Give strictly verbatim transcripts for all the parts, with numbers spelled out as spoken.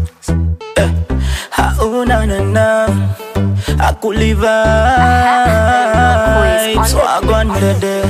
eh, hauna na na akuliva so I go under there.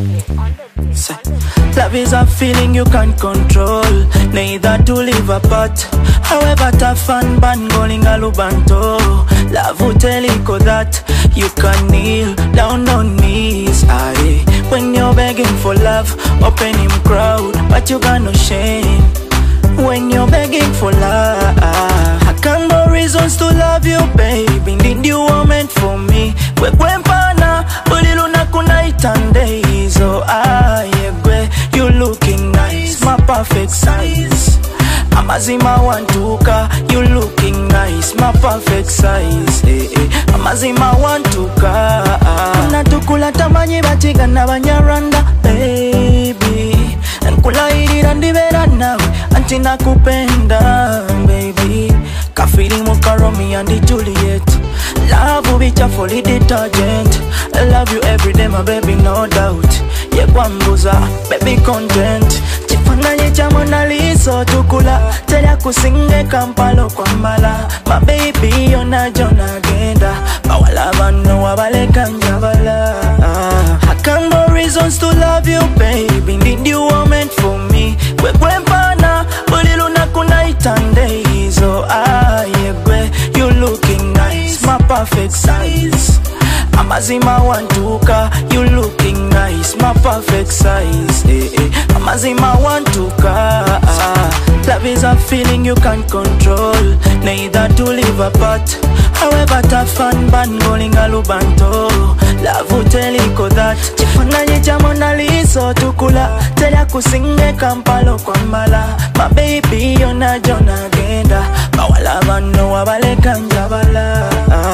Love is a feeling you can't control, neither to live apart. However tough and bad going alubanto, love will tell you that you can kneel down on knees. Aye. When you're begging for love, open him crowd, but you got no shame. When you're begging for love, I can't no reasons to love you, baby. Need you are meant for me. We kwempana, uliluna kuna itande hizo. Aye, you looking nice, my perfect size. Amazima wantuka, you looking nice, my perfect size. Eh, eh. Amazima wantuka, natukula tamanyi bachiga na banyaranda, baby. Nkula irira ndibera nawe, anti nakupenda, baby. Kafiri muka Romeo and Juliet. Love will be fully detergent. I love you every day, my baby, no doubt. Ye kwambuza, baby content. Chifanaye cha Mona Lisa tukula, teya kusinge Kampala kwa mbala. My baby yona jona genda, bawala bano wabaleka njabala. I can't no reasons to love you, baby. Need you are meant for me. We kwempana, buliluna kuna itande hizo. Ah, yeah, you looking nice, my perfect size. Amazima wantuka, you looking nice, my perfect size. Eh, eh. Amazima wantuka. Love is a feeling you can't control, neither to live apart. However tough and bad going alubanto, love will tell you that. Chifanaye cha Mona Lisa tukula, teya kusinge Kampala kwa mbala. My baby yona jona genda, bawala bano wabaleka njabala.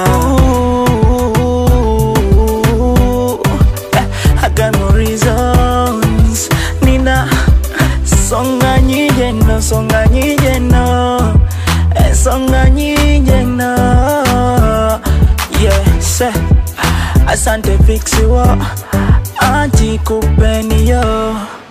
I got no reasons, Nina. Songa nyije no, songa nyije no, songa nyije no. Yes, asante fixi wo, anti kupeni yo.